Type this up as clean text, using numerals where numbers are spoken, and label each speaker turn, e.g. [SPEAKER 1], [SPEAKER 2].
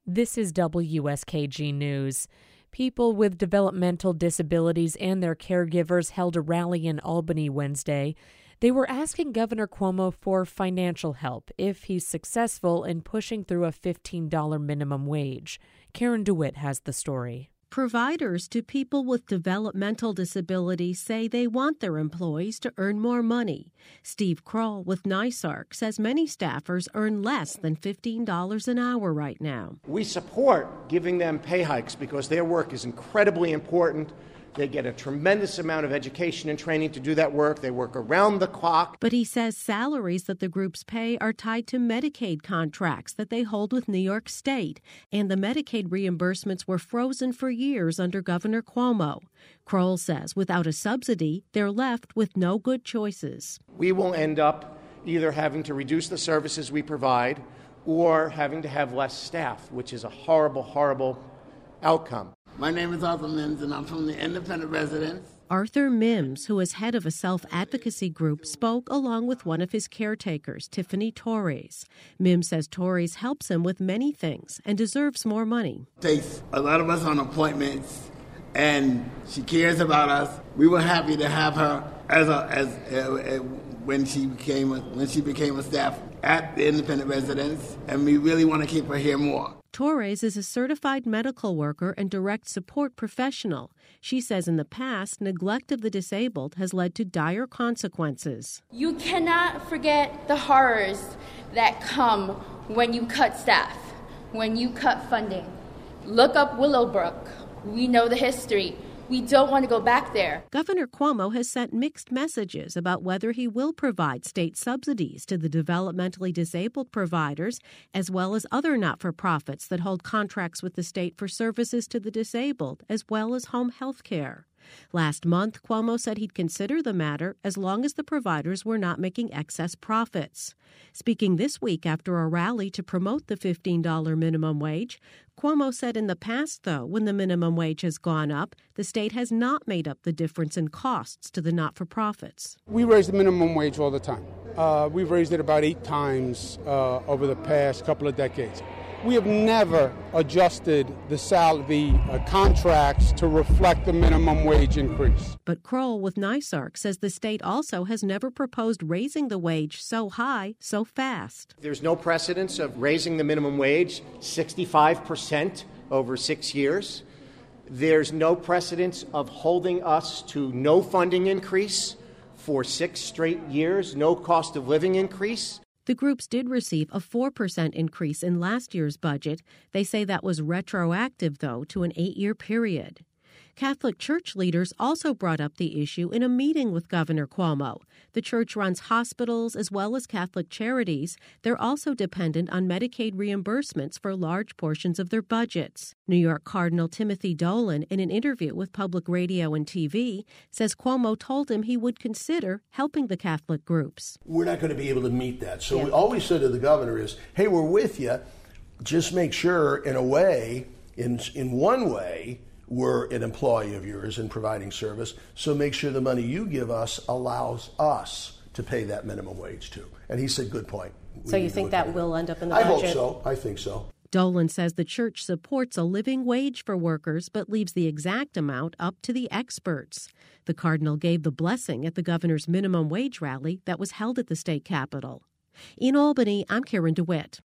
[SPEAKER 1] This is WSKG News. People with developmental disabilities and their caregivers held a rally in Albany Wednesday. They were asking Governor Cuomo for financial help if he's successful in pushing through a $15 minimum wage. Karen DeWitt has the story.
[SPEAKER 2] Providers to people with developmental disabilities say they want their employees to earn more money. Steve Kroll with NYSARC says many staffers earn less than $15 an hour right now.
[SPEAKER 3] We support giving them pay hikes because their work is incredibly important. They get a tremendous amount of education and training to do that work. They work around the clock.
[SPEAKER 2] But he says salaries that the groups pay are tied to Medicaid contracts that they hold with New York State, and the Medicaid reimbursements were frozen for years under Governor Cuomo. Kroll says without a subsidy, they're left with no good choices.
[SPEAKER 3] We will end up either having to reduce the services we provide or having to have less staff, which is a horrible, horrible outcome.
[SPEAKER 4] My name is Arthur Mims, and I'm from the Independent Residents.
[SPEAKER 2] Arthur Mims, who is head of a self-advocacy group, spoke along with one of his caretakers, Tiffany Torres. Mims says Torres helps him with many things and deserves more money.
[SPEAKER 4] Takes a lot of us on appointments, and she cares about us. We were happy to have her when she became a staff at the Independent Residents, and we really want to keep her here more.
[SPEAKER 2] Torres is a certified medical worker and direct support professional. She says in the past, neglect of the disabled has led to dire consequences.
[SPEAKER 5] You cannot forget the horrors that come when you cut staff, when you cut funding. Look up Willowbrook. We know the history. We don't want to go back there.
[SPEAKER 2] Governor Cuomo has sent mixed messages about whether he will provide state subsidies to the developmentally disabled providers, as well as other not-for-profits that hold contracts with the state for services to the disabled, as well as home health care. Last month, Cuomo said he'd consider the matter as long as the providers were not making excess profits. Speaking this week after a rally to promote the $15 minimum wage, Cuomo said in the past, though, when the minimum wage has gone up, the state has not made up the difference in costs to the not-for-profits.
[SPEAKER 6] We raise the minimum wage all the time. We've raised it about 8 times over the past couple of decades. We have never adjusted the contracts to reflect the minimum wage increase.
[SPEAKER 2] But Kroll with NYSARC says the state also has never proposed raising the wage so high, so fast.
[SPEAKER 3] There's no precedence of raising the minimum wage 65% over 6 years. There's no precedence of holding us to no funding increase for 6 straight years, no cost of living increase.
[SPEAKER 2] The groups did receive a 4% increase in last year's budget. They say that was retroactive, though, to an 8-year period. Catholic Church leaders also brought up the issue in a meeting with Governor Cuomo. The church runs hospitals as well as Catholic charities. They're also dependent on Medicaid reimbursements for large portions of their budgets. New York Cardinal Timothy Dolan, in an interview with Public Radio and TV, says Cuomo told him he would consider helping the Catholic groups.
[SPEAKER 7] We're not going to be able to meet that. So all we said to the governor is, hey, we're with you. Just make sure, in one way, we're an employee of yours in providing service, so make sure the money you give us allows us to pay that minimum wage too. And he said, good point.
[SPEAKER 8] So you think that will end up in the budget?
[SPEAKER 7] I hope so. I think so.
[SPEAKER 2] Dolan says the church supports a living wage for workers, but leaves the exact amount up to the experts. The cardinal gave the blessing at the governor's minimum wage rally that was held at the state capitol. In Albany, I'm Karen DeWitt.